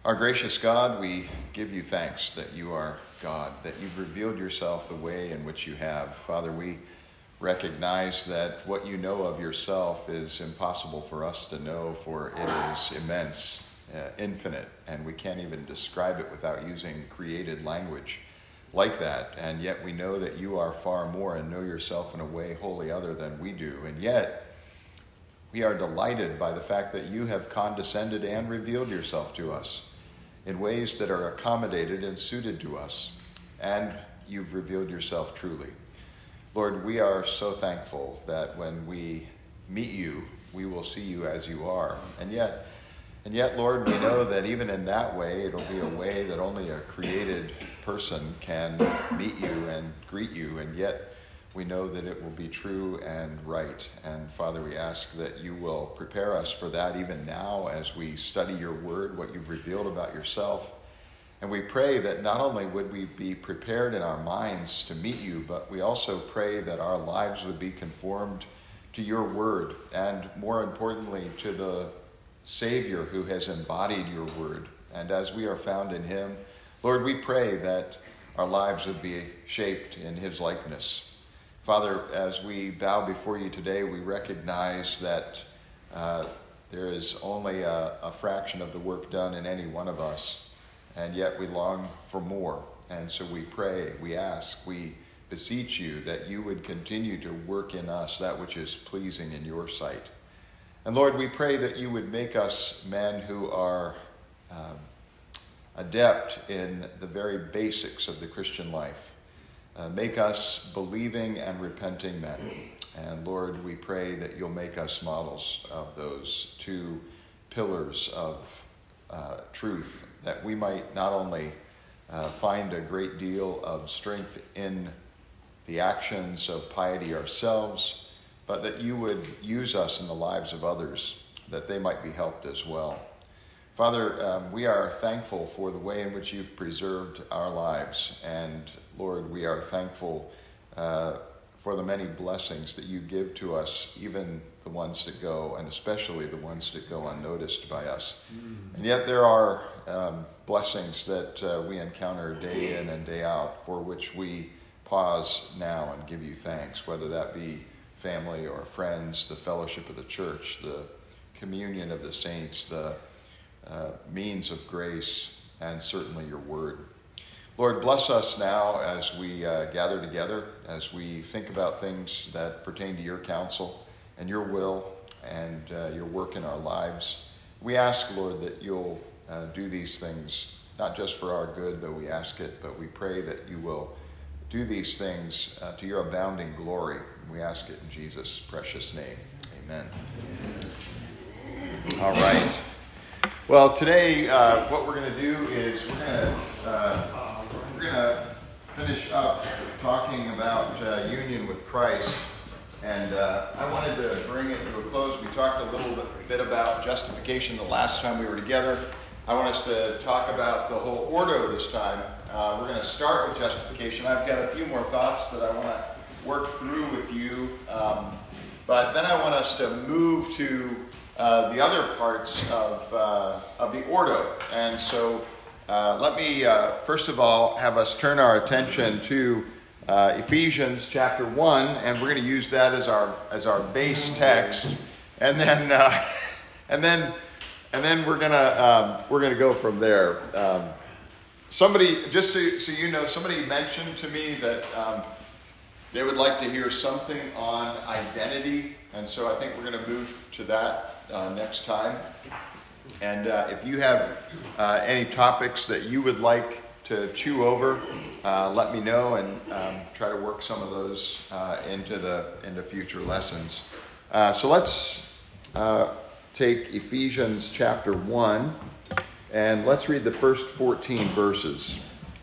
Our gracious God, we give you thanks that you are God, that you've revealed yourself the way in which you have. Father, we recognize that what you know of yourself is impossible for us to know, for it is immense, infinite, and we can't even describe it without using created language like that. And yet we know that you are far more and know yourself in a way wholly other than we do. And yet we are delighted by the fact that you have condescended and revealed yourself to us in ways that are accommodated and suited to us. And you've revealed yourself truly. Lord, we are so thankful that when we meet you, we will see you as you are. And yet, Lord, we know that even in that way, it'll be a way that only a created person can meet you and greet you. And yet, we know that it will be true and right. And Father, we ask that you will prepare us for that even now as we study your word, what you've revealed about yourself. And we pray that not only would we be prepared in our minds to meet you, but we also pray that our lives would be conformed to your word, and more importantly, to the Savior who has embodied your word. And as we are found in him, Lord, we pray that our lives would be shaped in his likeness. Father, as we bow before you today, we recognize that there is only a fraction of the work done in any one of us, and yet we long for more. And so we pray, we ask, we beseech you that you would continue to work in us that which is pleasing in your sight. And Lord, we pray that you would make us men who are adept in the very basics of the Christian life. Make us believing and repenting men. And Lord, we pray that you'll make us models of those two pillars of truth, that we might not only find a great deal of strength in the actions of piety ourselves, but that you would use us in the lives of others, that they might be helped as well. Father, we are thankful for the way in which you've preserved our lives. And Lord, we are thankful for the many blessings that you give to us, even the ones that go, and especially the ones that go unnoticed by us. And yet there are blessings that we encounter day in and day out, for which we pause now and give you thanks, whether that be family or friends, the fellowship of the church, the communion of the saints, the means of grace, and certainly your word. Lord, bless us now as we gather together, as we think about things that pertain to your counsel and your will and your work in our lives. We ask, Lord, that you'll do these things, not just for our good, though we ask it, but we pray that you will do these things to your abounding glory. We ask it in Jesus' precious name. Amen. All right. Well, today what we're going to do is we're going to finish up talking about union with Christ, and I wanted to bring it to a close. We talked a little bit about justification the last time we were together. I want us to talk about the whole ordo this time. We're going to start with justification. I've got a few more thoughts that I want to work through with you, but then I want us to move to the other parts of the ordo. And so let me, first of all, have us turn our attention to Ephesians chapter 1, and we're going to use that as our base text. And then we're gonna go from there. Somebody, just so you know, somebody mentioned to me that they would like to hear something on identity, and so I think we're going to move to that next time. And if you have any topics that you would like to chew over, let me know, and try to work some of those into future lessons. So let's take Ephesians chapter 1, and let's read the first 14 verses.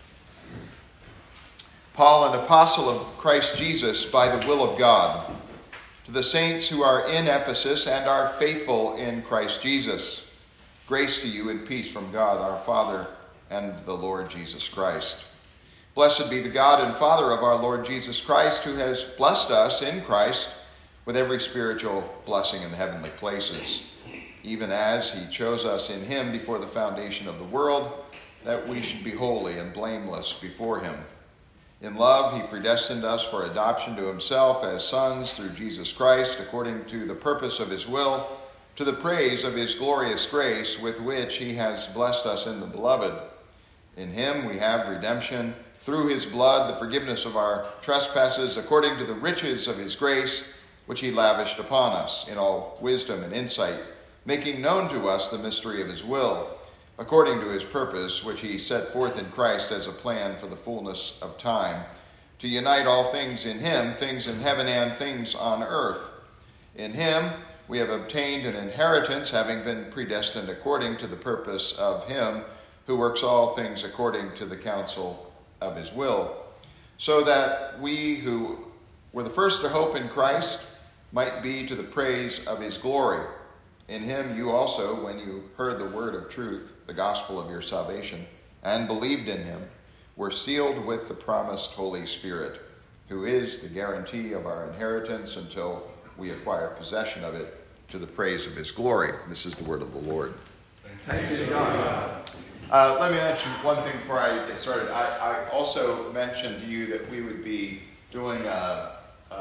Paul, an apostle of Christ Jesus by the will of God, to the saints who are in Ephesus and are faithful in Christ Jesus, grace to you and peace from God our Father and the Lord Jesus Christ. Blessed be the God and Father of our Lord Jesus Christ, who has blessed us in Christ with every spiritual blessing in the heavenly places, even as he chose us in him before the foundation of the world, that we should be holy and blameless before him. In love, he predestined us for adoption to himself as sons through Jesus Christ, according to the purpose of his will, to the praise of his glorious grace with which he has blessed us in the beloved. In him we have redemption, through his blood, the forgiveness of our trespasses, according to the riches of his grace, which he lavished upon us in all wisdom and insight, making known to us the mystery of his will, according to his purpose, which he set forth in Christ as a plan for the fullness of time, to unite all things in him, things in heaven and things on earth. In him we have obtained an inheritance, having been predestined according to the purpose of him who works all things according to the counsel of his will, so that we who were the first to hope in Christ might be to the praise of his glory. In him you also, when you heard the word of truth, the gospel of your salvation, and believed in him, were sealed with the promised Holy Spirit, who is the guarantee of our inheritance until we acquire possession of it, to the praise of his glory. This is the word of the Lord. Thanks be to God. Let me mention one thing before I get started. I also mentioned to you that we would be doing a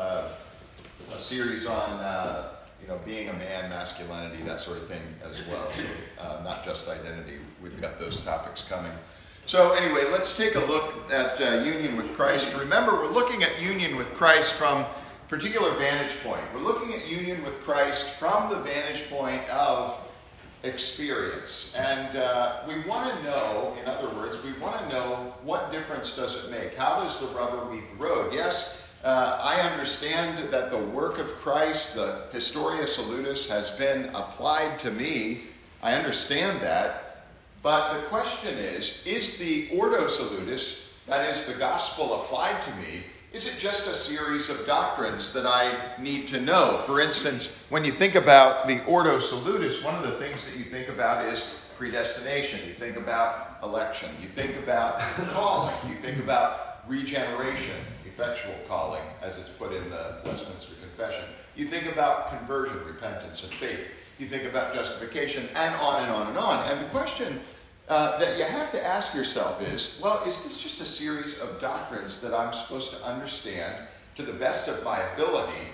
series on being a man, masculinity, that sort of thing as well. So, not just identity. We've got those topics coming. So anyway, let's take a look at union with Christ. Remember, we're looking at union with Christ from a particular vantage point. We're looking at union with Christ from the vantage point of experience. And we want to know, in other words, we want to know, what difference does it make? How does the rubber meet the road? Yes, I understand that the work of Christ, the Historia Salutis, has been applied to me. I understand that. But the question is the Ordo Salutis, that is the gospel applied to me, is it just a series of doctrines that I need to know? For instance, when you think about the Ordo Salutis, one of the things that you think about is predestination. You think about election. You think about calling. You think about regeneration, effectual calling, as it's put in the Westminster Confession. You think about conversion, repentance, and faith. You think about justification, and on and on and on. And the question that you have to ask yourself is, well, is this just a series of doctrines that I'm supposed to understand to the best of my ability,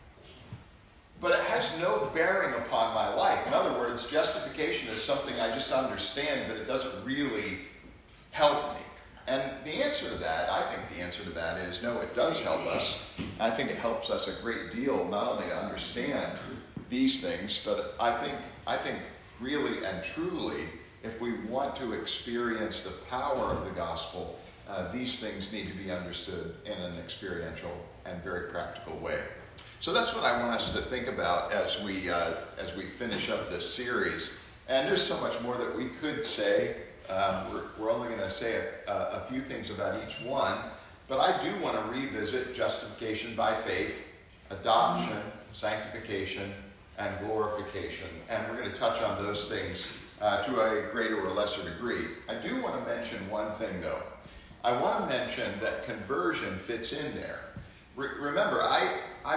but it has no bearing upon my life? In other words, justification is something I just understand, but it doesn't really help me. And the answer to that, I think the answer to that is, no, it does help us. I think it helps us a great deal, not only to understand these things, but I think really and truly, if we want to experience the power of the gospel, these things need to be understood in an experiential and very practical way. So that's what I want us to think about as we finish up this series. And there's so much more that we could say. We're only going to say a few things about each one, but I do want to revisit justification by faith, adoption, sanctification, and glorification. And we're going to touch on those things to a greater or lesser degree. I do want to mention one thing, though. I want to mention that conversion fits in there. Remember, I'm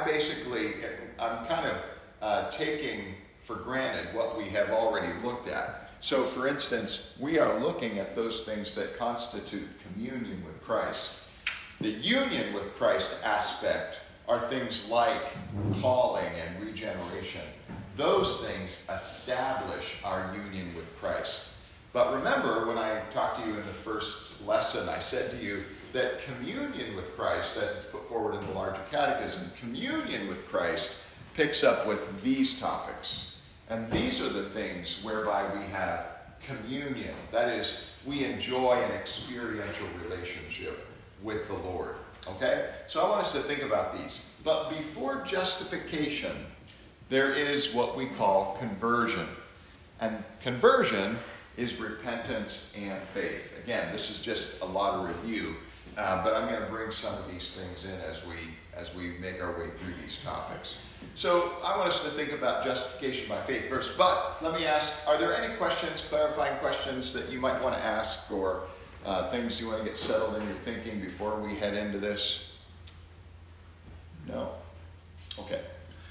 kind of taking for granted what we have already looked at. So, for instance, we are looking at those things that constitute communion with Christ. The union with Christ aspect are things like calling and regeneration. Those things establish our union with Christ. But remember, when I talked to you in the first lesson, I said to you that communion with Christ, as it's put forward in the larger catechism, communion with Christ picks up with these topics. And these are the things whereby we have communion. That is, we enjoy an experiential relationship with the Lord. Okay? So I want us to think about these. But before justification, there is what we call conversion. And conversion is repentance and faith. Again, this is just a lot of review, but I'm going to bring some of these things in as we make our way through these topics. So I want us to think about justification by faith first. But let me ask, are there any questions, clarifying questions that you might want to ask, or things you want to get settled in your thinking before we head into this? No? Okay. All right.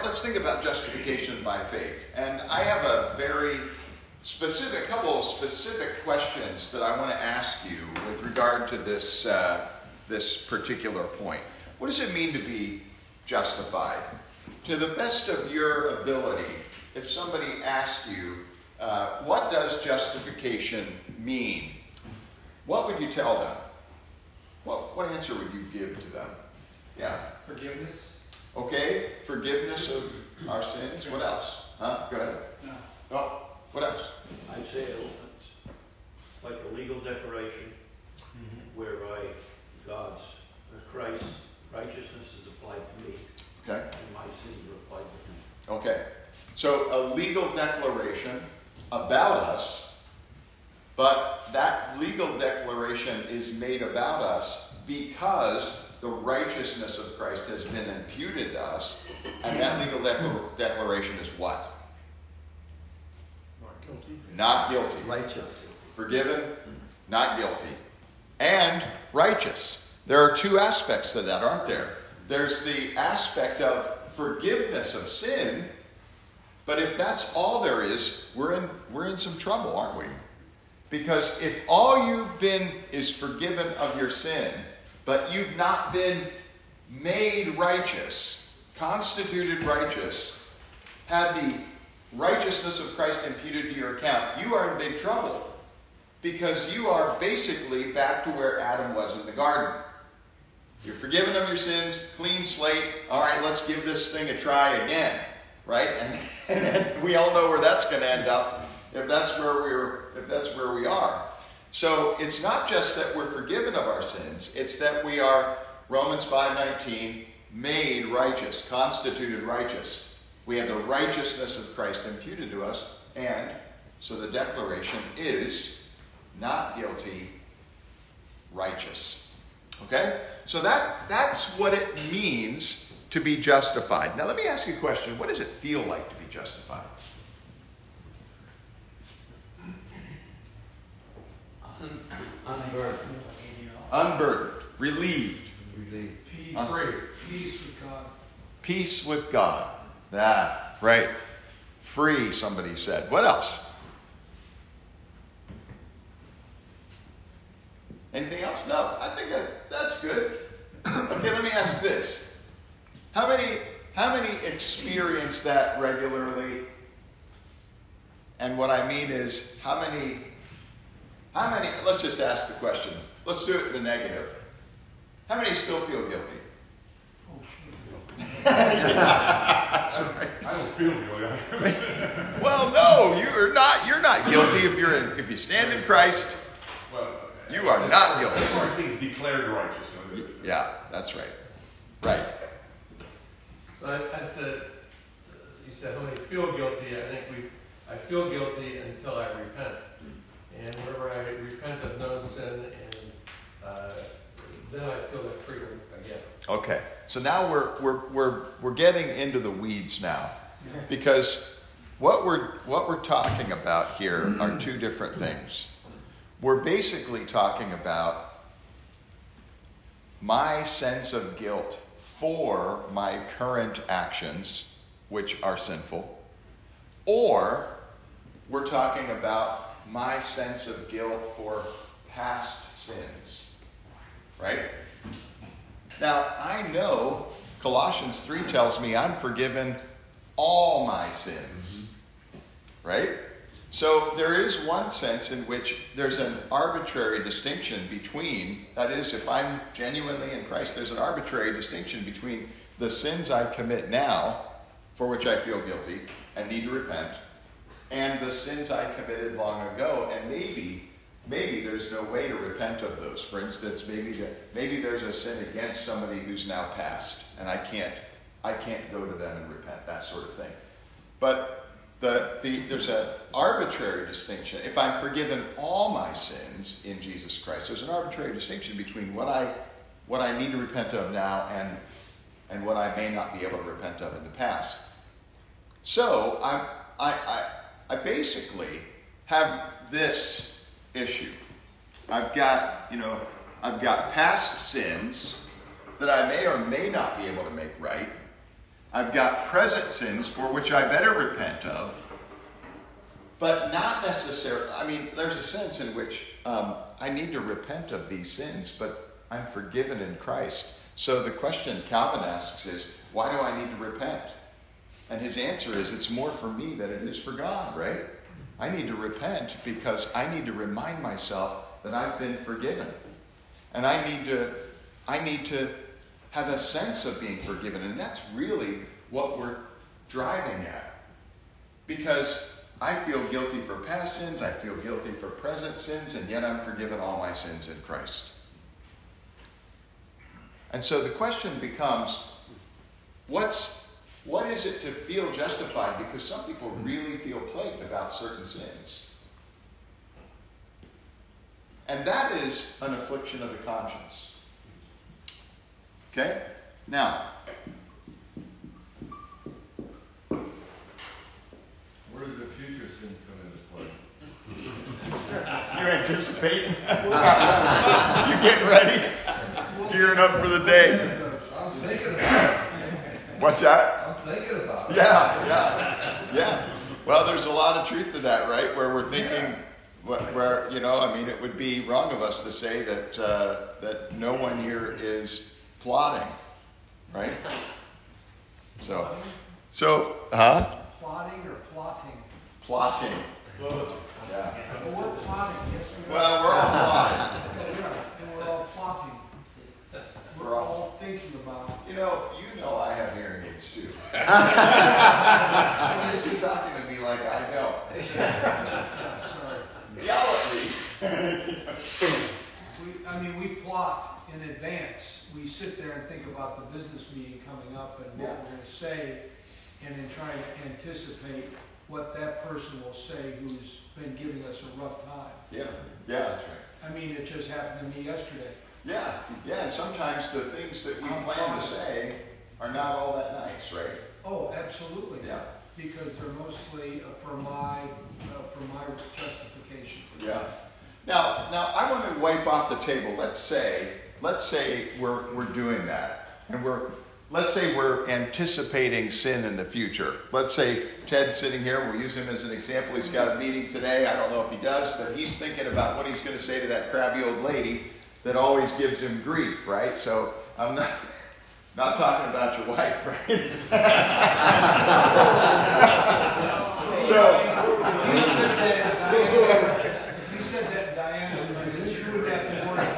let's think about justification by faith. And I have a very couple of specific questions that I want to ask you with regard to this particular point. What does it mean to be justified? To the best of your ability, if somebody asked you, what does justification mean? What would you tell them? What answer would you give to them? Yeah. Forgiveness. Okay, forgiveness of our sins. What else? Huh? Go ahead. No. Oh, what else? I'd say it's like a legal declaration whereby Christ's righteousness is applied to me. Okay. And my sins are applied to him. Okay. So a legal declaration about us, but that legal declaration is made about us because the righteousness of Christ has been imputed to us, and that legal declaration is what? Not guilty. Not guilty. Righteous. Forgiven, not guilty. And righteous. There are two aspects to that, aren't there? There's the aspect of forgiveness of sin, but if that's all there is, we're in some trouble, aren't we? Because if all you've been is forgiven of your sin, but you've not been made righteous, constituted righteous, had the righteousness of Christ imputed to your account, you are in big trouble. Because you are basically back to where Adam was in the garden. You're forgiven of your sins, clean slate. All right, let's give this thing a try again, right? And we all know where that's going to end up if that's where we are. So it's not just that we're forgiven of our sins; it's that we are, Romans 5:19, made righteous, constituted righteous. We have the righteousness of Christ imputed to us, and so the declaration is not guilty, righteous. Okay? So that's what it means to be justified. Now let me ask you a question. What does it feel like to be justified? Unburdened. Unburdened. Relieved. Peace. Free. Peace with God. Peace with God. That, right. Free, somebody said. What else? Anything else? No, I think that's good. Okay, let me ask this. How many experience that regularly? And what I mean is, how many, let's just ask the question. Let's do it in the negative. How many still feel guilty? Oh, shit. That's right. I don't feel guilty. Well, no, you're not guilty if you stand in Christ. Well, You are not guilty. As far as being declared righteous. Yeah, that's right. Right. So I said, you said, how many feel guilty? I feel guilty until I repent. And whenever I repent of known sin, and then I feel that freedom again. Okay. So now we're getting into the weeds now, because what we're talking about here are two different things. We're basically talking about my sense of guilt for my current actions, which are sinful, or we're talking about my sense of guilt for past sins, right? Now, I know Colossians 3 tells me I'm forgiven all my sins, right? So there is one sense in which there's an arbitrary distinction between, that is, if I'm genuinely in Christ, there's an arbitrary distinction between the sins I commit now, for which I feel guilty and need to repent, and the sins I committed long ago, and maybe there's no way to repent of those. For instance, maybe there's a sin against somebody who's now passed, and I can't go to them and repent, that sort of thing. But there's an arbitrary distinction. If I'm forgiven all my sins in Jesus Christ, there's an arbitrary distinction between what I need to repent of now and what I may not be able to repent of in the past. So I basically have this issue. I've got past sins that I may or may not be able to make right. I've got present sins for which I better repent of, but not necessarily. I mean, there's a sense in which I need to repent of these sins, but I'm forgiven in Christ. So the question Calvin asks is, why do I need to repent? And his answer is, it's more for me than it is for God, right? I need to repent because I need to remind myself that I've been forgiven. And I need to have a sense of being forgiven. And that's really what we're driving at. Because I feel guilty for past sins, I feel guilty for present sins, and yet I'm forgiven all my sins in Christ. And so the question becomes, what is it to feel justified? Because some people really feel plagued about certain sins. And that is an affliction of the conscience. Okay? Now, where does the future sin come into play? you're anticipating? You getting ready? Gearing up for the day. I'm thinking about it. What's that? I'm thinking about it. Yeah. Well, there's a lot of truth to that, right? Where we're thinking, where it would be wrong of us to say that no one here is plotting, right? So, Plotting or plotting? plotting. Well, Yeah. Well, we're plotting, yes, we are. Well, we're all plotting. Yeah, and we're all plotting. We're all thinking about. You know I have hearing aids too. Unless you're talking to me like I know. Sorry. Yell at me. We plot in advance. We sit there and think about the business meeting coming up and what we're going to say, and then try to anticipate what that person will say who's been giving us a rough time. Yeah, that's right. It just happened to me yesterday. Yeah, and sometimes the things that we plan to say are not all that nice, right? Oh, absolutely. Yeah. Because they're mostly for my justification. Yeah. Now I want to wipe off the table. Let's say we're doing that, and let's say we're anticipating sin in the future. Let's say Ted's sitting here. We'll use him as an example. He's got a meeting today. I don't know if he does, but he's thinking about what he's going to say to that crabby old lady that always gives him grief, right? So I'm not talking about your wife, right? You said that Diane said you wouldn't have to worry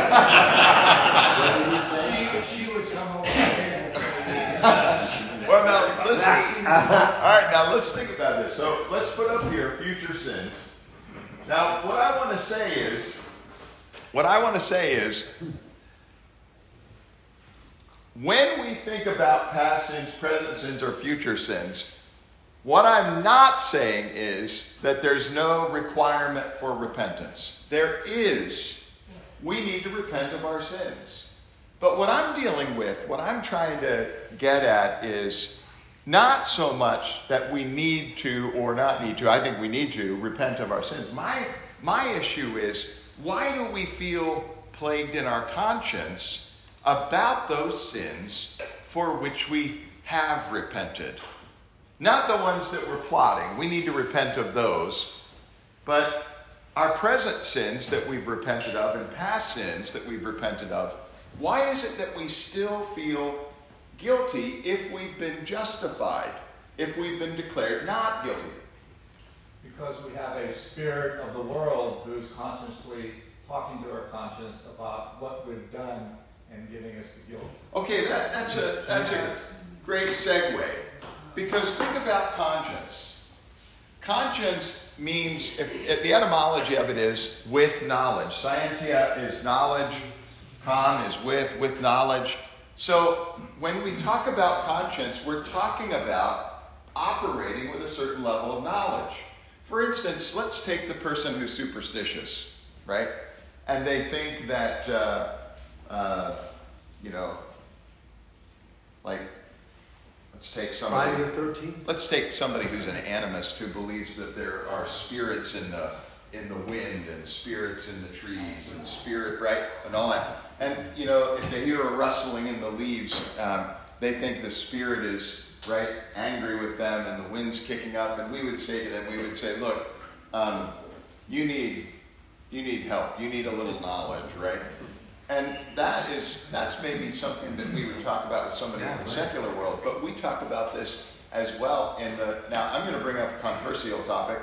about it. She would come over here. Well, now listen. All right, now let's think about this. So let's put up here future sins. Now, what I want to say is, when we think about past sins, present sins, or future sins, what I'm not saying is that there's no requirement for repentance. There is. We need to repent of our sins. But what I'm dealing with, what I'm trying to get at is not so much that we need to or not need to. I think we need to repent of our sins. My issue is, why do we feel plagued in our conscience about those sins for which we have repented? Not the ones that we're plotting. We need to repent of those. But our present sins that we've repented of and past sins that we've repented of, why is it that we still feel guilty if we've been justified, if we've been declared not guilty? Because we have a spirit of the world who's constantly talking to our conscience about what we've done and giving us the guilt. Okay, that's a great segue. Because think about conscience. Conscience means, the etymology of it is with knowledge. Scientia is knowledge. Con is with knowledge. So when we talk about conscience, we're talking about operating with a certain level of knowledge. For instance, let's take the person who's superstitious, right? And they think that, let's take somebody. Friday the 13th? Let's take somebody who's an animist who believes that there are spirits in the wind and spirits in the trees and spirit, right, and all that. And if they hear a rustling in the leaves, they think the Spirit is, right, angry with them and the wind's kicking up, and we would say to them, look, you need help. You need a little knowledge, right? And that's maybe something that we would talk about with somebody in the secular world, but we talk about this as well now I'm going to bring up a controversial topic,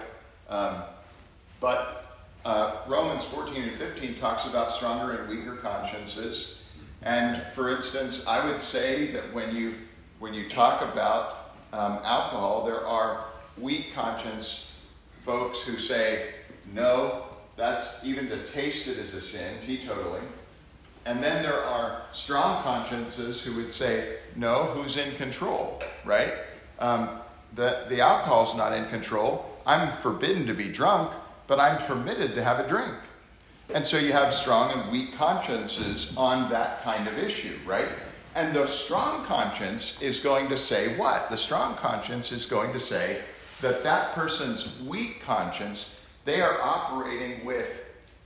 but Romans 14 and 15 talks about stronger and weaker consciences. And for instance, I would say that when you talk about alcohol, there are weak conscience folks who say, no, that's even to taste it is a sin, teetotaling. And then there are strong consciences who would say, no, who's in control, right? The alcohol's not in control. I'm forbidden to be drunk, but I'm permitted to have a drink. And so you have strong and weak consciences on that kind of issue, right? And the strong conscience is going to say what? The strong conscience is going to say that person's weak conscience, they are operating with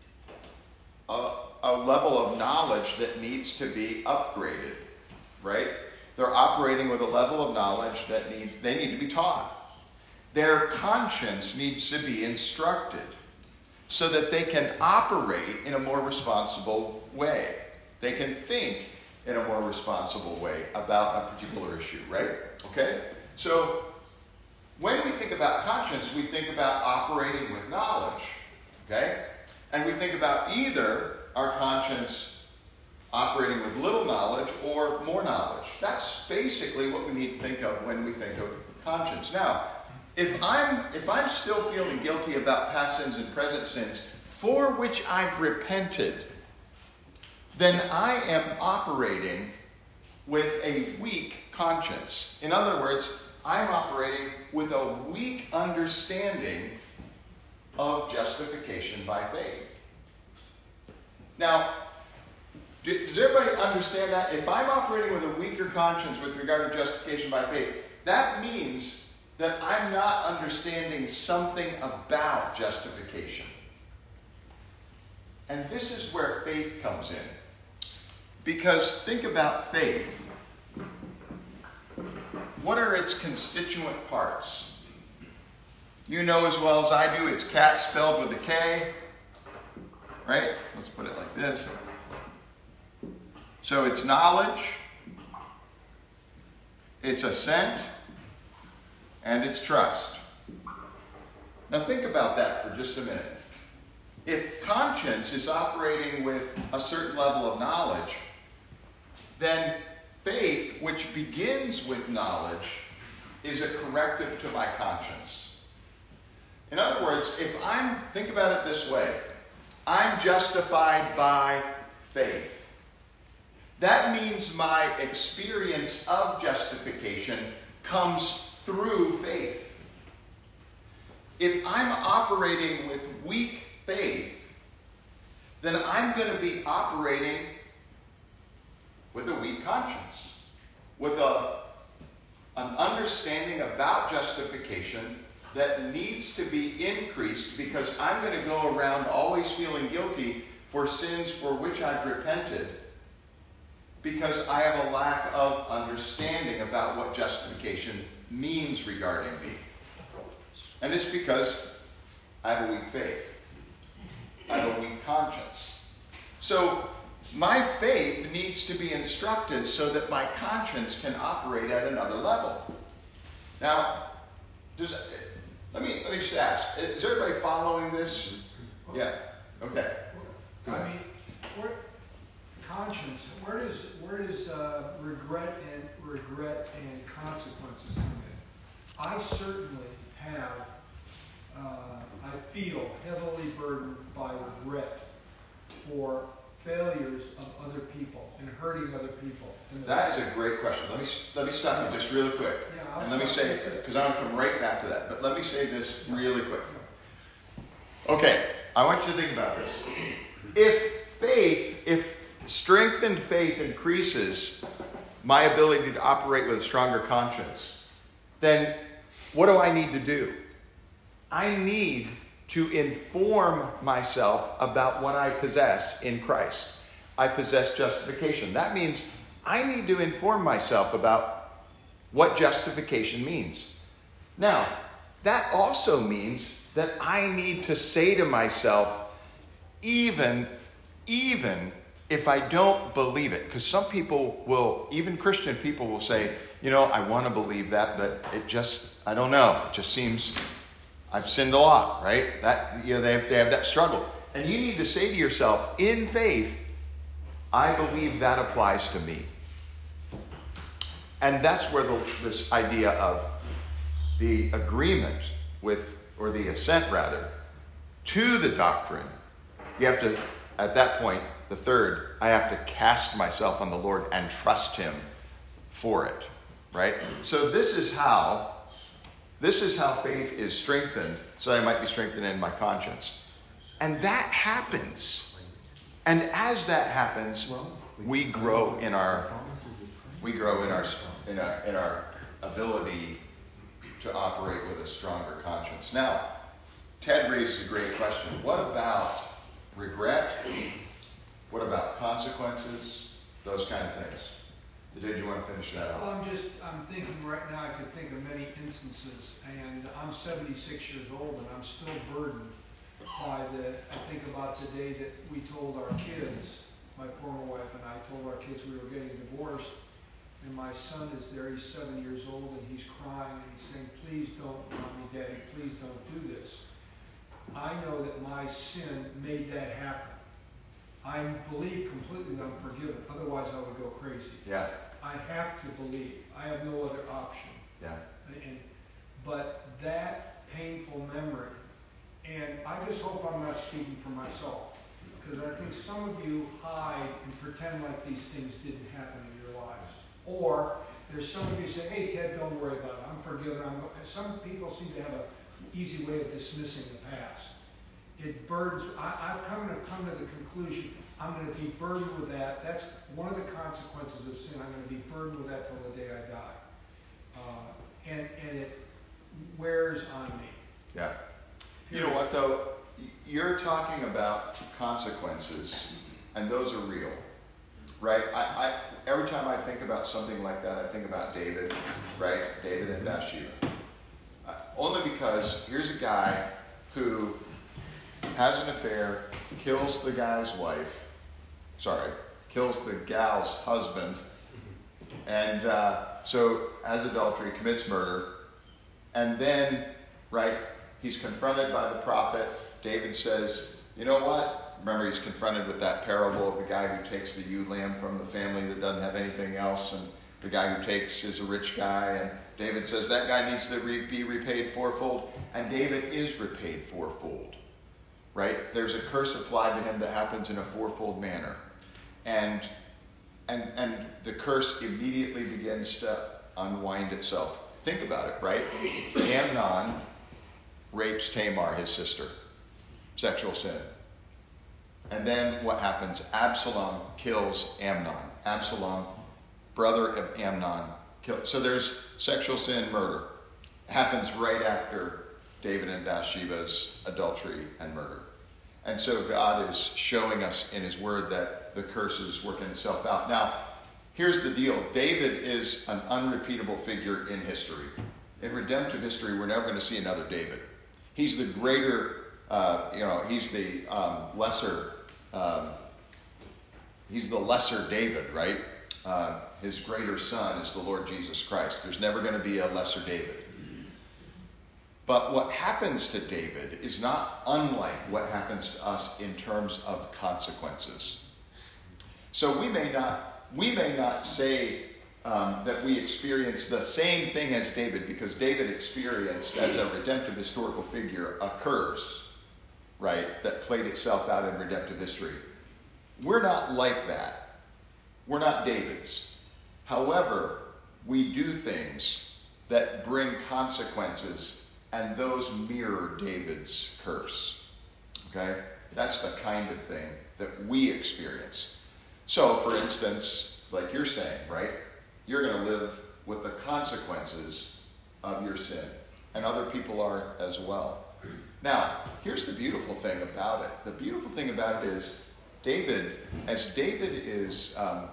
a level of knowledge that needs to be upgraded, right? They're operating with a level of knowledge that they need to be taught. Their conscience needs to be instructed so that they can operate in a more responsible way. They can think in a more responsible way about a particular issue, right? Okay? So when we think about conscience, we think about operating with knowledge, okay? And we think about either our conscience operating with little knowledge or more knowledge. That's basically what we need to think of when we think of conscience. Now, if I'm still feeling guilty about past sins and present sins for which I've repented, then I am operating with a weak conscience. In other words, I'm operating with a weak understanding of justification by faith. Now, does everybody understand that? If I'm operating with a weaker conscience with regard to justification by faith, that means that I'm not understanding something about justification. And this is where faith comes in. Because think about faith. What are its constituent parts? You know as well as I do, it's cat spelled with a K. Right? Let's put it like this. So it's knowledge, it's assent, and it's trust. Now think about that for just a minute. If conscience is operating with a certain level of knowledge, then faith, which begins with knowledge, is a corrective to my conscience. In other words, think about it this way. I'm justified by faith. That means my experience of justification comes through faith. If I'm operating with weak faith, then I'm going to be operating with a weak conscience, with an understanding about justification that needs to be increased, because I'm going to go around always feeling guilty for sins for which I've repented, because I have a lack of understanding about what justification means regarding me. And it's because I have a weak faith. I have a weak conscience. So my faith needs to be instructed so that my conscience can operate at another level. Now, let me just ask, is everybody following this? Yeah. Okay. I mean, conscience, where does regret and consequences come in? I certainly have, I feel heavily burdened by regret for failures of other people and hurting other people. That is a great question. Let me stop you just really quick. Yeah, and let me say, because I'm going to come right back to that, but let me say this really quick. Okay, I want you to think about this. If strengthened faith increases my ability to operate with a stronger conscience, then what do I need to do? I need to inform myself about what I possess in Christ. I possess justification. That means I need to inform myself about what justification means. Now, that also means that I need to say to myself, even if I don't believe it, because some people will, even Christian people will say, I want to believe that, but I don't know. It just seems I've sinned a lot, right? They have that struggle. And you need to say to yourself, in faith, I believe that applies to me. And that's where this idea of the agreement or the assent rather, to the doctrine, you have to, at that point, the third, I have to cast myself on the Lord and trust him for it, right? So this is how faith is strengthened, so that I might be strengthened in my conscience. And that happens. And as that happens, we grow in our ability to operate with a stronger conscience. Now, Ted raises a great question. What about regret? What about consequences? Those kind of things. Did you want to finish that Well, off? I'm thinking right now, I could think of many instances, and I'm 76 years old, and I'm still burdened by I think about the day that we told our kids, my former wife and I told our kids we were getting divorced, and my son is there, he's 7 years old, and he's crying, and he's saying, please don't, Mommy, Daddy, please don't do this. I know that my sin made that happen. I believe completely that I'm forgiven, otherwise I would go crazy. Yeah. I have to believe. I have no other option. Yeah. But that painful memory, and I just hope I'm not speaking for myself, because I think some of you hide and pretend like these things didn't happen in your lives. Or there's some of you say, hey, Ted, don't worry about it. I'm forgiven. Some people seem to have an easy way of dismissing the past. It burdens. I've come to the conclusion I'm going to be burdened with that. That's one of the consequences of sin. I'm going to be burdened with that till the day I die. And it wears on me. Yeah. You know what, though? You're talking about consequences, and those are real, right? I every time I think about something like that, I think about David, right? David and Bathsheba. Only because here's a guy who has an affair, kills the gal's husband, and so has adultery, commits murder, and then, right, he's confronted by the prophet. David says, you know what? Remember, he's confronted with that parable of the guy who takes the ewe lamb from the family that doesn't have anything else, and the guy who takes is a rich guy, and David says that guy needs to be repaid fourfold, and David is repaid fourfold, right? There's a curse applied to him that happens in a fourfold manner, and the curse immediately begins to unwind itself. Think about it, right? Amnon rapes Tamar, his sister. Sexual sin. And then what happens? Absalom kills Amnon. Absalom, brother of Amnon, killed. So there's sexual sin, murder. Happens right after David and Bathsheba's adultery and murder. And so God is showing us in his word that the curse is working itself out. Now, here's the deal. David is an unrepeatable figure in history. In redemptive history, we're never going to see another David. He's the greater, he's the lesser David, right? His greater son is the Lord Jesus Christ. There's never going to be a lesser David. But what happens to David is not unlike what happens to us in terms of consequences. So we may not say that we experience the same thing as David, because David experienced, as a redemptive historical figure, a curse, right, that played itself out in redemptive history. We're not like that. We're not Davids. However, we do things that bring consequences, and those mirror David's curse. Okay? That's the kind of thing that we experience. So, for instance, like you're saying, right? You're going to live with the consequences of your sin. And other people are as well. Now, here's the beautiful thing about it. The beautiful thing about it is David is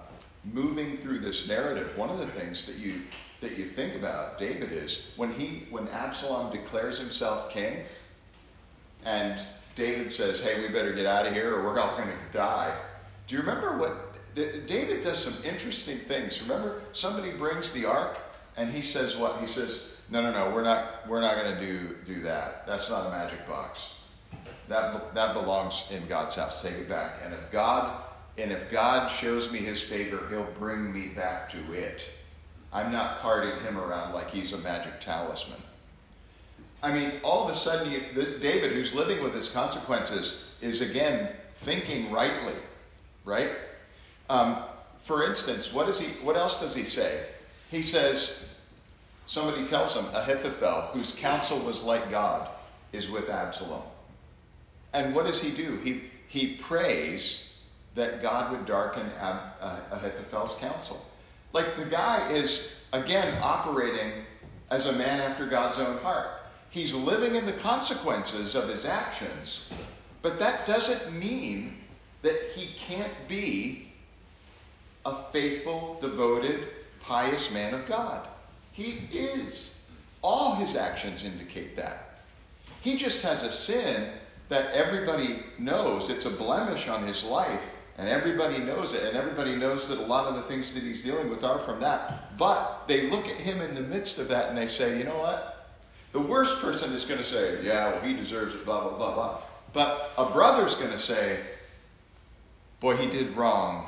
moving through this narrative, one of the things that you think about David is when Absalom declares himself king, and David says, "Hey, we better get out of here, or we're all going to die." Do you remember David does some interesting things? Remember, somebody brings the ark, and he says what? He says, "No, we're not going to do that. That's not a magic box. That belongs in God's house. Take it back. And if God shows me his favor, he'll bring me back to it. I'm not carting him around like he's a magic talisman." I mean, all of a sudden, David, who's living with his consequences, is again thinking rightly, right? For instance, what else does he say? He says, somebody tells him, Ahithophel, whose counsel was like God, is with Absalom. And what does he do? He prays that God would darken Ahithophel's counsel. Like, the guy is, again, operating as a man after God's own heart. He's living in the consequences of his actions, but that doesn't mean that he can't be a faithful, devoted, pious man of God. He is. All his actions indicate that. He just has a sin that everybody knows. It's a blemish on his life, and everybody knows it, and everybody knows that a lot of the things that he's dealing with are from that. But they look at him in the midst of that, and they say, you know what? The worst person is going to say, yeah, well, he deserves it, blah, blah, blah, blah. But a brother's going to say, boy, he did wrong,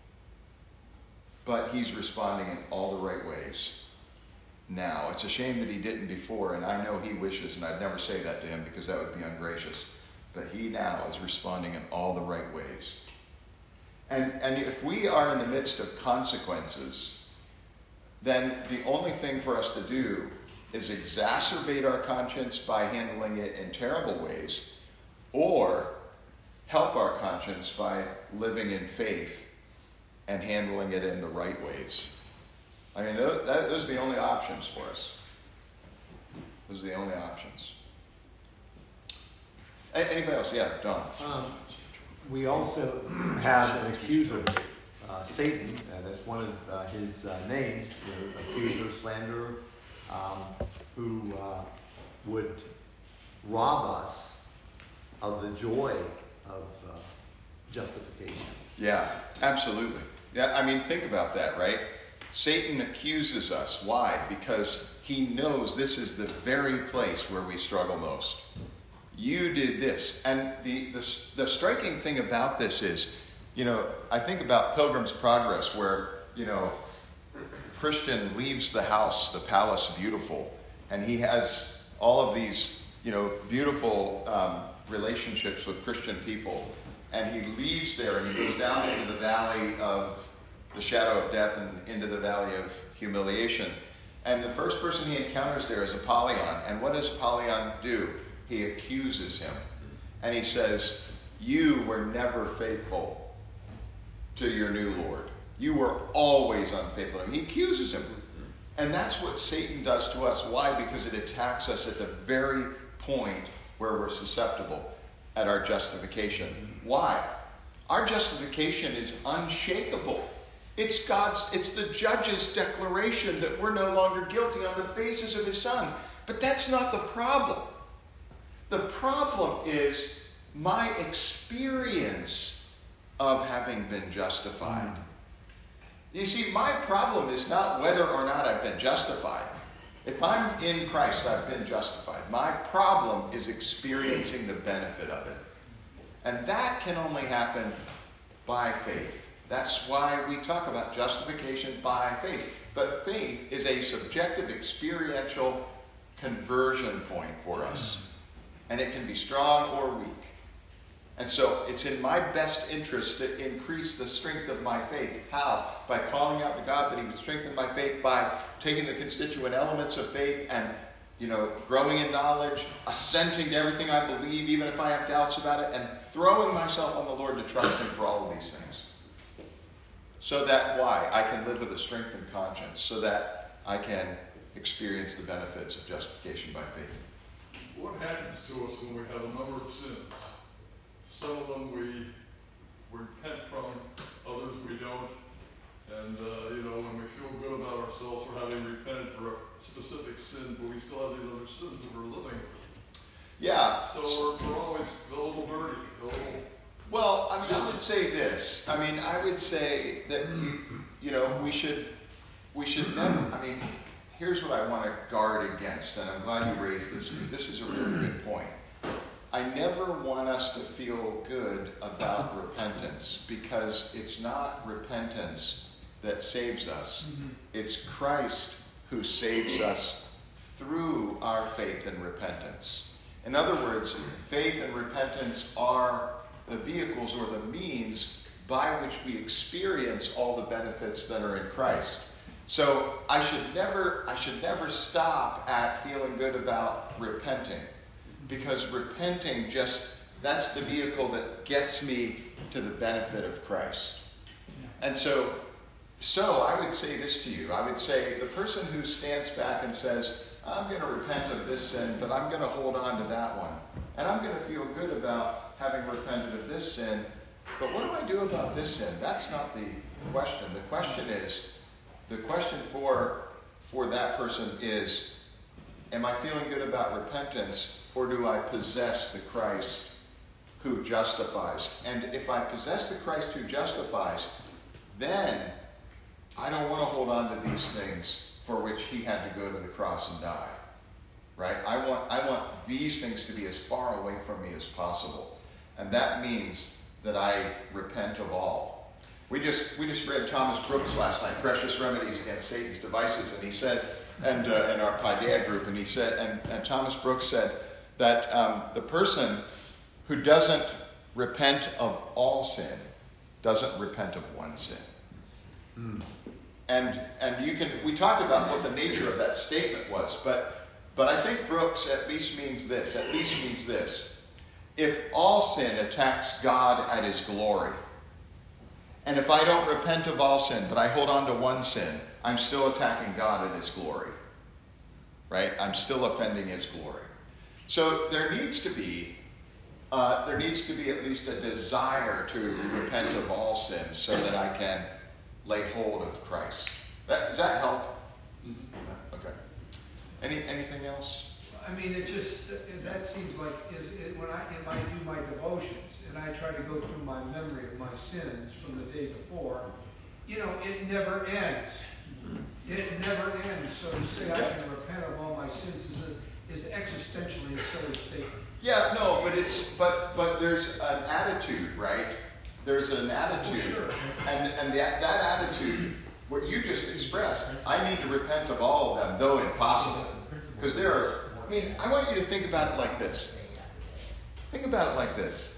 but he's responding in all the right ways now. It's a shame that he didn't before, and I know he wishes, and I'd never say that to him because that would be ungracious, but he now is responding in all the right ways. And if we are in the midst of consequences, then the only thing for us to do is exacerbate our conscience by handling it in terrible ways, or help our conscience by living in faith and handling it in the right ways. I mean, those are the only options for us. Those are the only options. Anybody else? Yeah, Don. We also have an accuser, Satan. That's one of his names, the accuser, slanderer, who would rob us of the joy of justification. Yeah, absolutely. Yeah, I mean, think about that, right? Satan accuses us. Why? Because he knows this is the very place where we struggle most. You did this. And the striking thing about this is, I think about Pilgrim's Progress, where, Christian leaves the house, the Palace Beautiful, and he has all of these, beautiful relationships with Christian people. And he leaves there and he goes down into the valley of the shadow of death and into the valley of humiliation. And the first person he encounters there is Apollyon. And what does Apollyon do? He accuses him. And he says, you were never faithful to your new Lord. You were always unfaithful. And he accuses him. And that's what Satan does to us. Why? Because it attacks us at the very point where we're susceptible, at our justification. Why? Our justification is unshakable. It's the judge's declaration that we're no longer guilty on the basis of his Son. But that's not the problem. The problem is my experience of having been justified. You see, my problem is not whether or not I've been justified. If I'm in Christ, I've been justified. My problem is experiencing the benefit of it. And that can only happen by faith. That's why we talk about justification by faith. But faith is a subjective, experiential conversion point for us. And it can be strong or weak. And so it's in my best interest to increase the strength of my faith. How? By calling out to God that he would strengthen my faith, by taking the constituent elements of faith and, growing in knowledge, assenting to everything I believe, even if I have doubts about it, and throwing myself on the Lord to trust him for all of these things. So that, why? I can live with a strengthened conscience, so that I can experience the benefits of justification by faith. What happens to us when we have a number of sins? Some of them we repent from, others we don't, and this. I mean, I would say that we should never. I mean, here's what I want to guard against, and I'm glad you raised this because this is a really good point. I never want us to feel good about repentance because it's not repentance that saves us. Mm-hmm. It's Christ who saves us through our faith and repentance. In other words, faith and repentance are the vehicles or the means by which we experience all the benefits that are in Christ. So I should never stop at feeling good about repenting, because repenting that's the vehicle that gets me to the benefit of Christ. And so I would say this to you. I would say the person who stands back and says, I'm going to repent of this sin, but I'm going to hold on to that one. And I'm going to feel good about having repented of this sin, but what do I do about this sin? That's not the question. The question for that person is, am I feeling good about repentance, or do I possess the Christ who justifies? And if I possess the Christ who justifies, then I don't want to hold on to these things for which he had to go to the cross and die. Right? I want these things to be as far away from me as possible. And that means that I repent of all. We just read Thomas Brooks last night, Precious Remedies Against Satan's Devices, and he said, and in our Paideia group, and he said, and Thomas Brooks said that the person who doesn't repent of all sin doesn't repent of one sin. Mm. And we talked about what the nature of that statement was, but I think Brooks at least means this. If all sin attacks God at his glory, and if I don't repent of all sin, but I hold on to one sin, I'm still attacking God at his glory. Right? I'm still offending his glory. So there needs to be at least a desire to repent of all sins so that I can lay hold of Christ. Does that help? Mm-hmm. Okay. Anything else? I mean, that seems like when I do my devotions and I try to go through my memory of my sins from the day before, it never ends. It never ends. So to say I can repent of all my sins is existentially a silly statement. Yeah, no, but there's an attitude, right? There's an attitude, and that attitude, what you just expressed, I need to repent of all of them, though impossible. Because I want you to think about it like this. Think about it like this.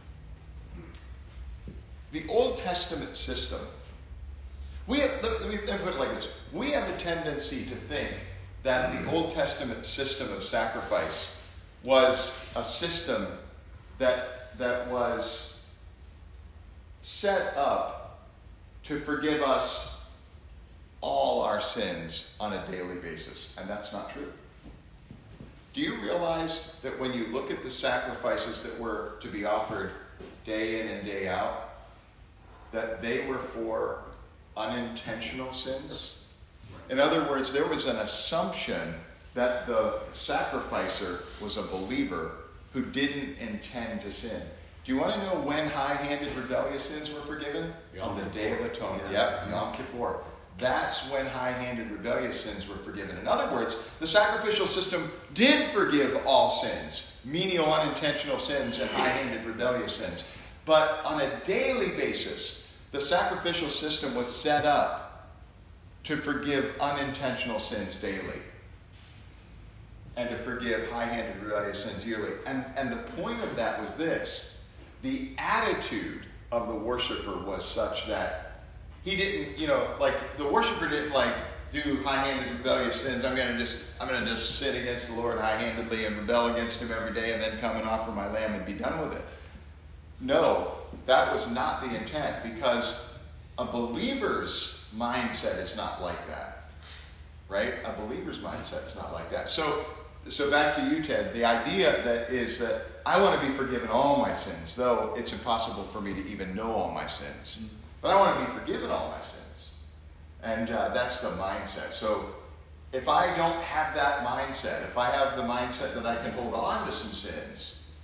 The Old Testament system, let me put it like this. We have a tendency to think that the Old Testament system of sacrifice was a system that was set up to forgive us all our sins on a daily basis. And that's not true. Do you realize that when you look at the sacrifices that were to be offered day in and day out, that they were for unintentional sins? In other words, there was an assumption that the sacrificer was a believer who didn't intend to sin. Do you want to know when high-handed rebellious sins were forgiven? On the Day of Atonement. Yep, Yom Kippur. That's when high-handed rebellious sins were forgiven. In other words, the sacrificial system did forgive all sins, menial unintentional sins and high-handed rebellious sins. But on a daily basis, the sacrificial system was set up to forgive unintentional sins daily and to forgive high-handed rebellious sins yearly. And the point of that was this. The attitude of the worshiper was such that he didn't, the worshiper didn't do high-handed rebellious sins. I'm going to just sin against the Lord high-handedly and rebel against him every day and then come and offer my lamb and be done with it. No, that was not the intent, because a believer's mindset is not like that. Right? A believer's mindset's not like that. So back to you, Ted. The idea is that I want to be forgiven all my sins, though it's impossible for me to even know all my sins. But I want to be forgiven all my sins. And that's the mindset. So if I don't have that mindset, if I have the mindset that I can hold on to some sins,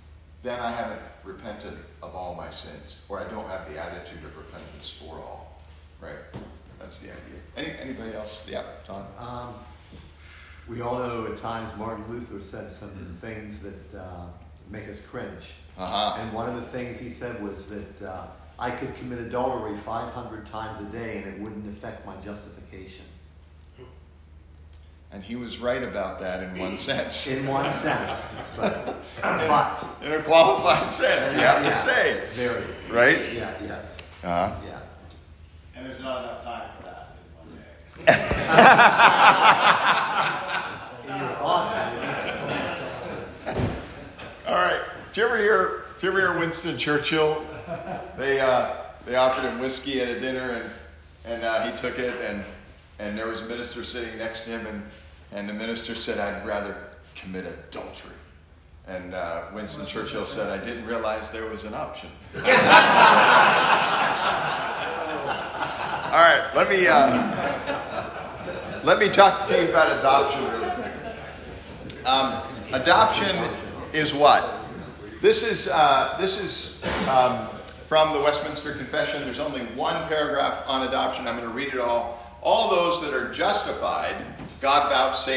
then I haven't repented of all my sins, or I don't have the attitude of repentance for all. Right? That's the idea. Anybody else? Yeah, Tom? We all know at times Martin Luther said some things that make us cringe. And one of the things he said was that I could commit adultery 500 times a day and it wouldn't affect my justification. And he was right about that in one sense. In one sense. But in a qualified sense, you have to say. Very. Right? Yeah, yes. Yeah. And there's not enough time for that in one day. In your thoughts, maybe. All right. Did you ever hear Winston Churchill? They offered him whiskey at a dinner, and he took it, and there was a minister sitting next to him, and the minister said, "I'd rather commit adultery." And Winston Churchill said, "I didn't realize there was an option." All right, let me talk to you about adoption really quick. Adoption is what? This is from the Westminster Confession. There's only one paragraph on adoption. I'm going to read it all. All those that are justified, God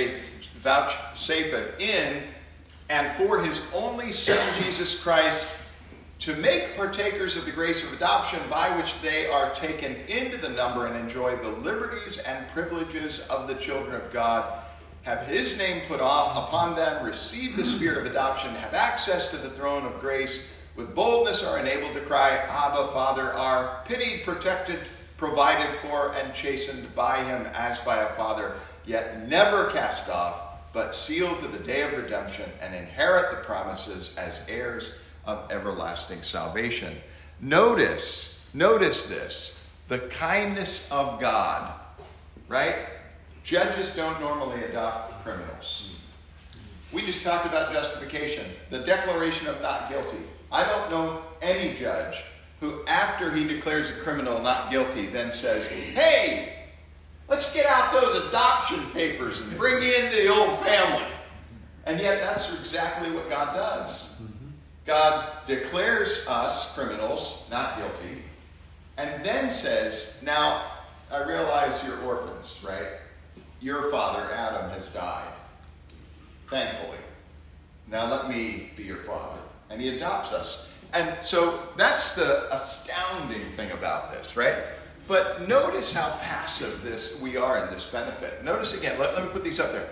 vouchsafeth in and for his only Son, Jesus Christ, to make partakers of the grace of adoption, by which they are taken into the number and enjoy the liberties and privileges of the children of God, have his name put upon them, receive the spirit of adoption, have access to the throne of grace, with boldness are enabled to cry, Abba, Father, are pitied, protected, provided for, and chastened by him as by a father, yet never cast off, but sealed to the day of redemption, and inherit the promises as heirs of everlasting salvation. Notice this, the kindness of God, right? Judges don't normally adopt criminals. We just talked about justification, the declaration of not guilty. I don't know any judge who, after he declares a criminal not guilty, then says, "Hey, let's get out those adoption papers and bring in the old family." And yet that's exactly what God does. God declares us criminals not guilty, and then says, "Now, I realize you're orphans, right? Your father, Adam, has died, thankfully. Now let me be your father." And he adopts us. And so that's the astounding thing about this, right? But notice how passive we are in this benefit. Notice again, let me put these up there.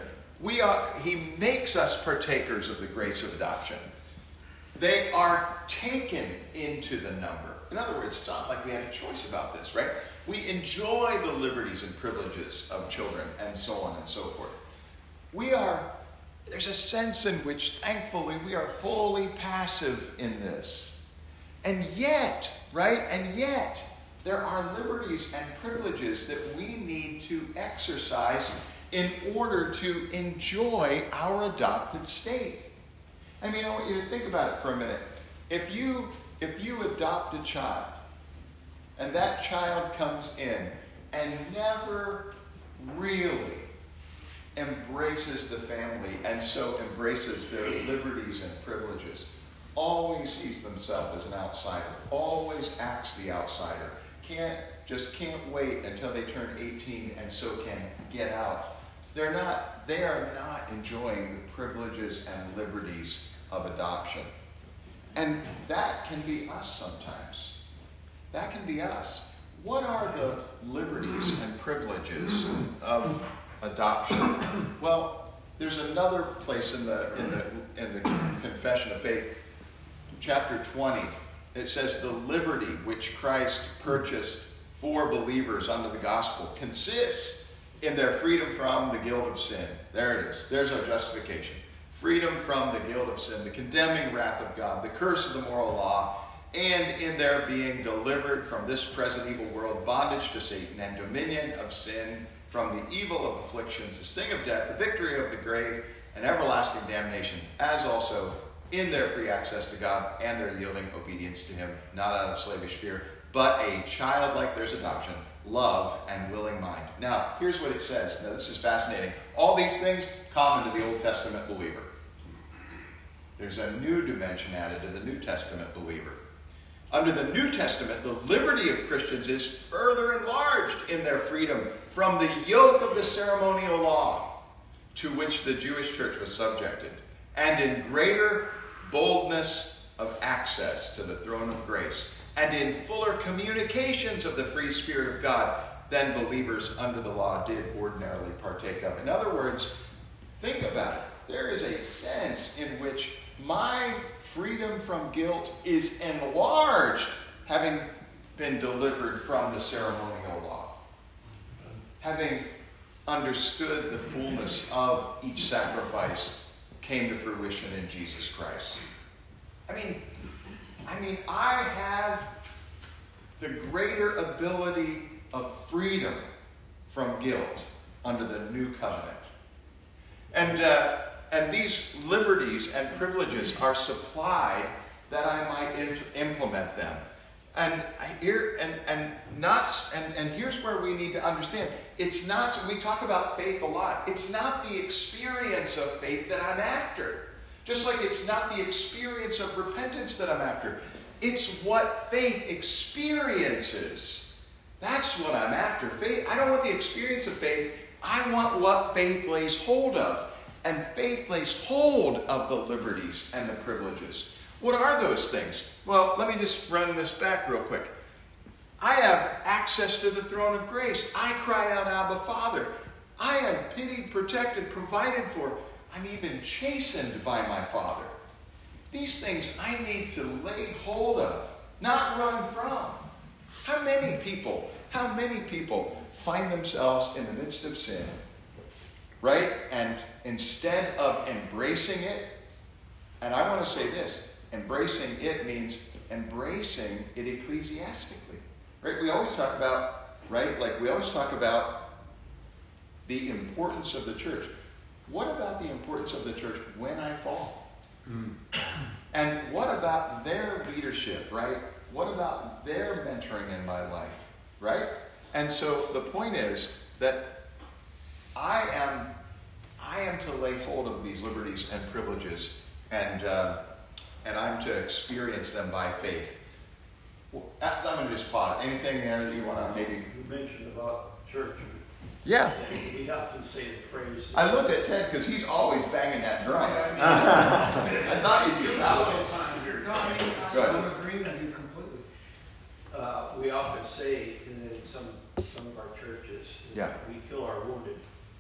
He makes us partakers of the grace of adoption. They are taken into the number. In other words, it's not like we had a choice about this, right? We enjoy the liberties and privileges of children, and so on and so forth. There's a sense in which, thankfully, we are wholly passive in this. And yet, right? And yet, there are liberties and privileges that we need to exercise in order to enjoy our adopted state. I mean, I want you to think about it for a minute. If you adopt a child, and that child comes in and never really embraces the family, and so embraces their liberties and privileges, always sees themselves as an outsider, always acts the outsider, can't wait until they turn 18 and so can get out. They are not enjoying the privileges and liberties of adoption. And that can be us sometimes. That can be us. What are the liberties and privileges of adoption? Well, there's another place in the Confession of Faith, chapter 20. It says the liberty which Christ purchased for believers under the gospel consists in their freedom from the guilt of sin. There it is. There's our justification. Freedom from the guilt of sin, the condemning wrath of God, the curse of the moral law, and in their being delivered from this present evil world, bondage to Satan, and dominion of sin, from the evil of afflictions, the sting of death, the victory of the grave, and everlasting damnation, as also in their free access to God and their yielding obedience to him, not out of slavish fear, but a childlike, there's adoption, love and willing mind. Now, here's what it says. Now, this is fascinating. All these things common to the Old Testament believer. There's a new dimension added to the New Testament believer. Under the New Testament, the liberty of Christians is further enlarged in their freedom from the yoke of the ceremonial law to which the Jewish church was subjected, and in greater boldness of access to the throne of grace, and in fuller communications of the free Spirit of God than believers under the law did ordinarily partake of. In other words, think about it. There is a sense in which my freedom from guilt is enlarged, having been delivered from the ceremonial law, having understood the fullness of each sacrifice came to fruition in Jesus Christ. I mean, I have the greater ability of freedom from guilt under the new covenant. And these liberties and privileges are supplied that I might implement them. And here's where we need to understand. It's not, we talk about faith a lot. It's not the experience of faith that I'm after. Just like it's not the experience of repentance that I'm after. It's what faith experiences. That's what I'm after. Faith. I don't want the experience of faith. I want what faith lays hold of. And faith lays hold of the liberties and the privileges. What are those things? Well, let me just run this back real quick. I have access to the throne of grace. I cry out, Abba, Father. I am pitied, protected, provided for. I'm even chastened by my Father. These things I need to lay hold of, not run from. How many people find themselves in the midst of sin, right? And instead of embracing it, and I want to say this, embracing it means embracing it ecclesiastically, right? We always talk about, right? Like we always talk about the importance of the church. What about the importance of the church when I fall? And what about their leadership, right? What about their mentoring in my life, right? And so the point is that I am to lay hold of these liberties and privileges, and I'm to experience them by faith. Well, I'm going to just pause. Anything there that you want to maybe? You mentioned about church. Yeah. We often say the phrase. I looked at Ted because he's always banging that drum. I thought you'd be proud. No, I'm agreeing with you completely. We often say in some of our churches, Yeah. we kill our wounded.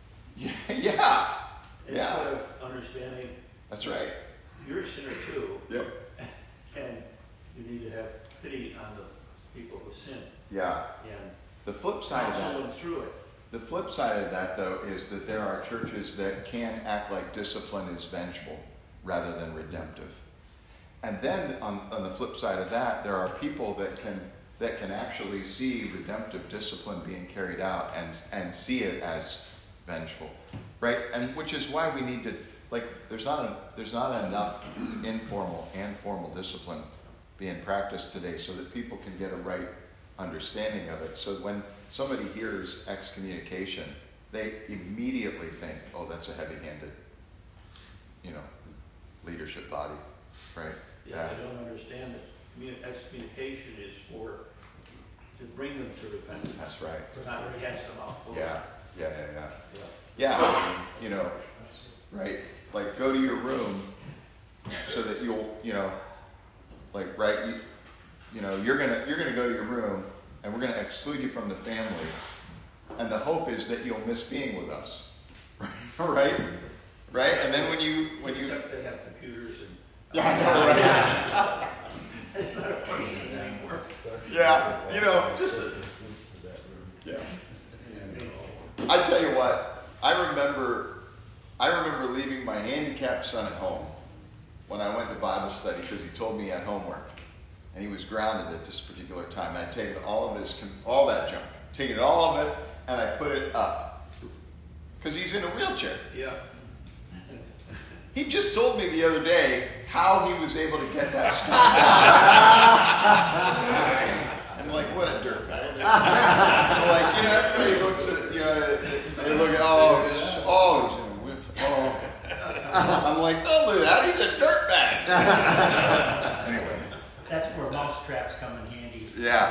Yeah. Instead of understanding. That's right. You're a sinner too. Yep. And you need to have pity on the people who sin. Yeah. And The flip side of counsel that. them through it. The flip side of that, though, is that there are churches that can act like discipline is vengeful rather than redemptive. And then on the flip side of that, there are people that can actually see redemptive discipline being carried out and see it as vengeful, right? And which is why we need to, like, there's not enough informal and formal discipline being practiced today so that people can get a right understanding of it. So when somebody hears excommunication, they immediately think, oh, that's a heavy-handed, leadership body, right? Yeah, I don't understand that excommunication is to bring them to repentance. That's right. Not to cast them out. Yeah. Yeah, right? Like, go to your room so that you'll, right? You're gonna go to your room, and we're gonna exclude you from the family, and the hope is that you'll miss being with us, right? Right? And then when you Except they have computers and. Yeah, I know, right? It's not a person anymore. Yeah, yeah. I tell you what, I remember leaving my handicapped son at home when I went to Bible study because he told me he had homework. And he was grounded at this particular time. And I'd taken all that junk, taken all of it, and I put it up. Because he's in a wheelchair. Yeah. He just told me the other day how he was able to get that stuff down. I'm like, what a dirtbag. I'm like, everybody looks at, they look at, oh. I'm like, don't do that, he's a dirtbag. Anyway. That's where mouse traps come in handy. Yeah.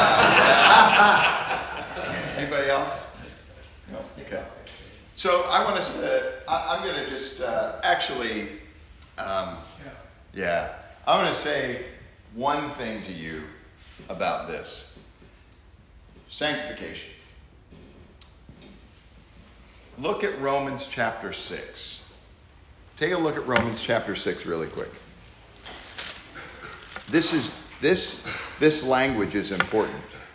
Anybody else? No? Okay. So I want to. I'm going to just actually. Yeah. I'm going to say one thing to you about this. Sanctification. Look at Romans chapter 6. Take a look at Romans chapter 6 really quick. This language is important.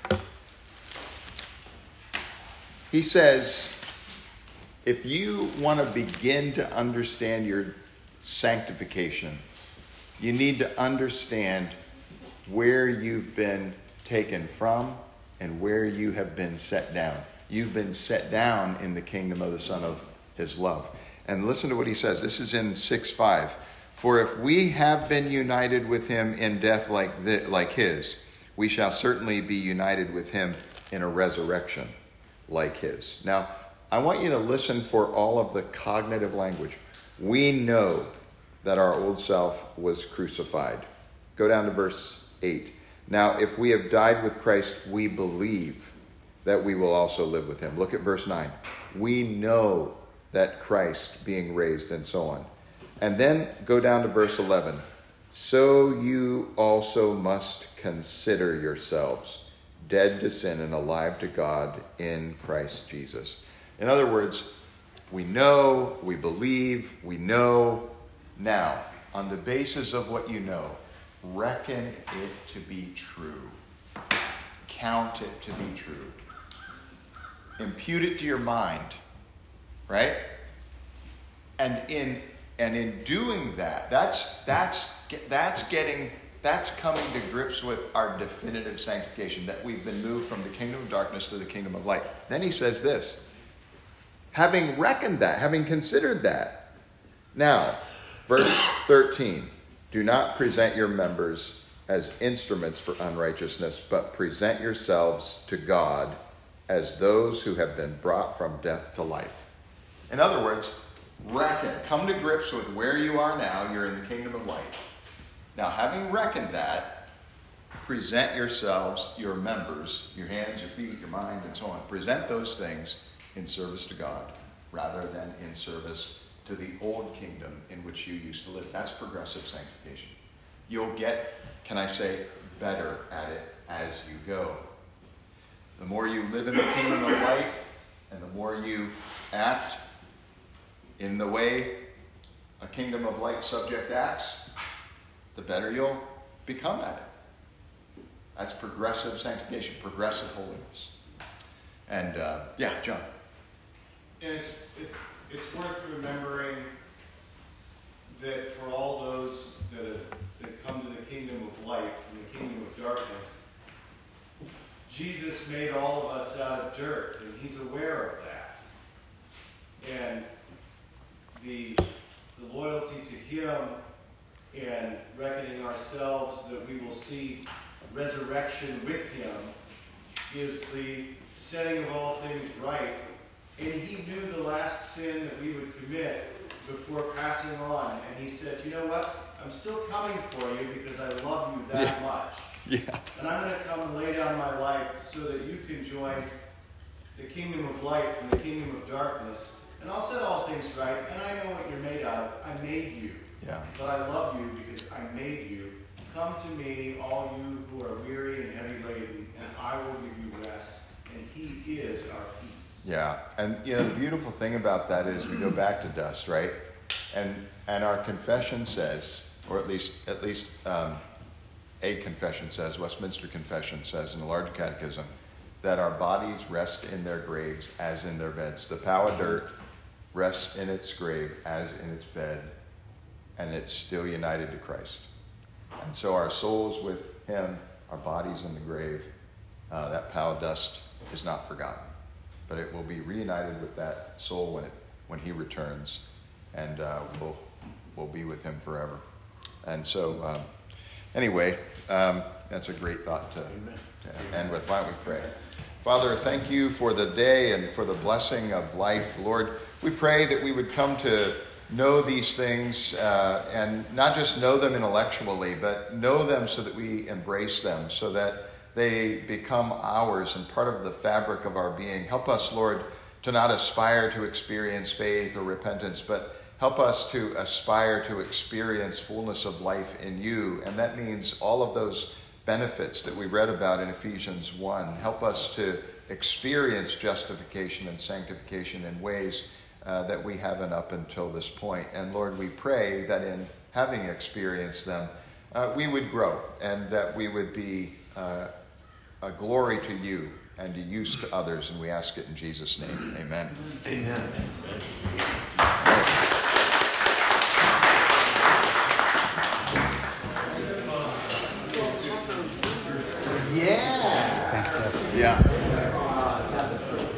He says, if you want to begin to understand your sanctification, you need to understand where you've been taken from and where you have been set down. You've been set down in the kingdom of the Son of His love. And listen to what he says. This is in 6:5. For if we have been united with him in death like his, we shall certainly be united with him in a resurrection like his. Now, I want you to listen for all of the cognitive language. We know that our old self was crucified. Go down to verse 8. Now, if we have died with Christ, we believe that we will also live with him. Look at verse 9. We know that Christ being raised, and so on. And then go down to verse 11. So you also must consider yourselves dead to sin and alive to God in Christ Jesus. In other words, we know, we believe, we know. Now, on the basis of what you know, reckon it to be true. Count it to be true. Impute it to your mind, right? And in doing that, that's coming to grips with our definitive sanctification, that we've been moved from the kingdom of darkness to the kingdom of light. Then he says this, having reckoned that, having considered that. Now, verse 13, do not present your members as instruments for unrighteousness, but present yourselves to God as those who have been brought from death to life. In other words, reckon, come to grips with where you are now. You're in the kingdom of light. Now, having reckoned that, present yourselves, your members, your hands, your feet, your mind, and so on. Present those things in service to God rather than in service to the old kingdom in which you used to live. That's progressive sanctification. You'll get, can I say, better at it as you go. The more you live in the kingdom of light and the more you act in the way a kingdom of light subject acts, the better you'll become at it. That's progressive sanctification, progressive holiness. And, John. And it's worth remembering that for all those that come to the kingdom of light and the kingdom of darkness, Jesus made all of us out of dirt, and he's aware of that. And the loyalty to him and reckoning ourselves that we will see resurrection with him is the setting of all things right. And he knew the last sin that we would commit before passing on. And he said, you know what? I'm still coming for you because I love you that much. Yeah. And I'm going to come and lay down my life so that you can join the kingdom of light and the kingdom of darkness. And I'll set all things right, and I know what you're made of. I made you. Yeah. But I love you because I made you. Come to me, all you who are weary and heavy laden, and I will give you rest. And he is our peace. Yeah. And, the beautiful thing about that is we go back to dust, right? And our confession says, or at least a confession says, Westminster Confession says in the Large Catechism, that our bodies rest in their graves as in their beds. The pile of dirt rests in its grave as in its bed, and it's still united to Christ. And so our souls with him, our bodies in the grave, that pile of dust is not forgotten, but it will be reunited with that soul when he returns, and we'll be with him forever. And so, anyway, that's a great thought to end with. Why don't we pray? Father, thank you for the day and for the blessing of life. Lord, we pray that we would come to know these things and not just know them intellectually, but know them so that we embrace them, so that they become ours and part of the fabric of our being. Help us, Lord, to not aspire to experience faith or repentance, but help us to aspire to experience fullness of life in you. And that means all of those benefits that we read about in Ephesians 1. Help us to experience justification and sanctification in ways that we haven't up until this point. And Lord, we pray that in having experienced them, we would grow and that we would be a glory to you and to use to others. And we ask it in Jesus' name. Amen. Amen. Yeah. Yeah.